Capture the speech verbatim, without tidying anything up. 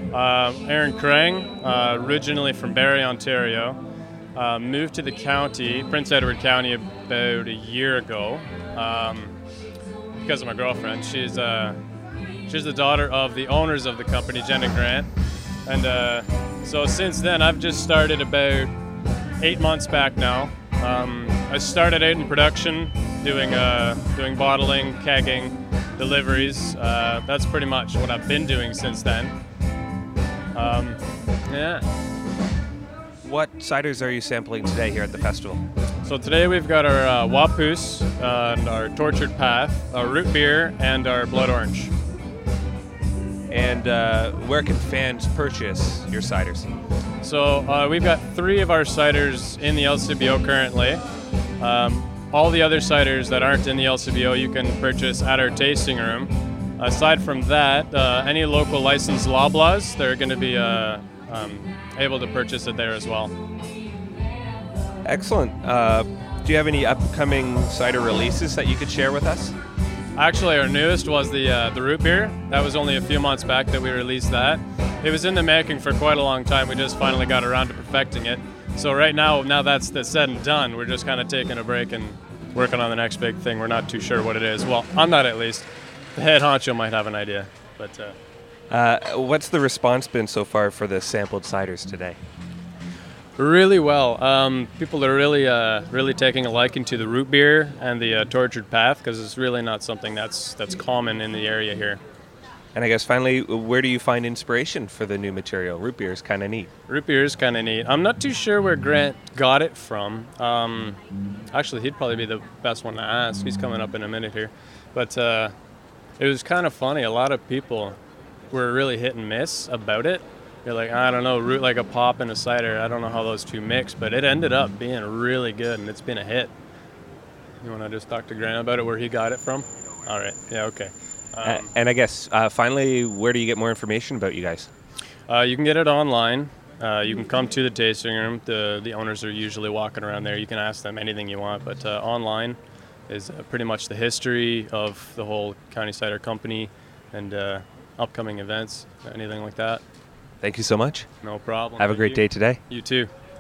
Uh, Aaron Krang, uh, originally from Barrie, Ontario, uh, moved to the county, Prince Edward County, about a year ago um, because of my girlfriend. She's uh, she's the daughter of the owners of the company, Jen and Grant, and uh, so since then I've just started about eight months back now. Um, I started out in production, doing uh, doing bottling, kegging, deliveries. Uh, that's pretty much what I've been doing since then. Um, yeah. What ciders are you sampling today here at the festival? So today we've got our uh, Wapoose, uh, and our Tortured Path, our Root Beer, and our Blood Orange. And uh, where can fans purchase your ciders? So uh, we've got three of our ciders in the L C B O currently. Um, all the other ciders that aren't in the L C B O you can purchase at our tasting room. Aside from that, uh, any local licensed Loblaws, they're going to be uh, um, able to purchase it there as well. Excellent. Uh, do you have any upcoming cider releases that you could share with us? Actually, our newest was the uh, the root beer. That was only a few months back that we released that. It was in the making for quite a long time. We just finally got around to perfecting it. So right now, now that's the said and done, we're just kind of taking a break and working on the next big thing. We're not too sure what it is. Well, I'm not at least. The head honcho might have an idea, but uh, uh, what's the response been so far for the sampled ciders today? Really well. Um, people are really, uh, really taking a liking to the root beer and the uh, Tortured Path because it's really not something that's that's common in the area here. And I guess finally, where do you find inspiration for the new material? Root beer is kind of neat. Root beer is kind of neat. I'm not too sure where Grant got it from. Um, actually, he'd probably be the best one to ask. He's coming up in a minute here, but. Uh, It was kind of funny. A lot of people were really hit and miss about it. They're like, I don't know, root like a pop and a cider. I don't know how those two mix, but it ended up being really good, and it's been a hit. You want to just talk to Grant about it, where he got it from? All right. Yeah, okay. Um, uh, and I guess, uh, finally, where do you get more information about you guys? Uh, you can get it online. Uh, you can come to the tasting room. The, the owners are usually walking around there. You can ask them anything you want, but uh, online is uh, pretty much the history of the whole County Cider Company and uh, upcoming events, anything like that. Thank you so much. No problem. Have a Thank great you. day today. You too.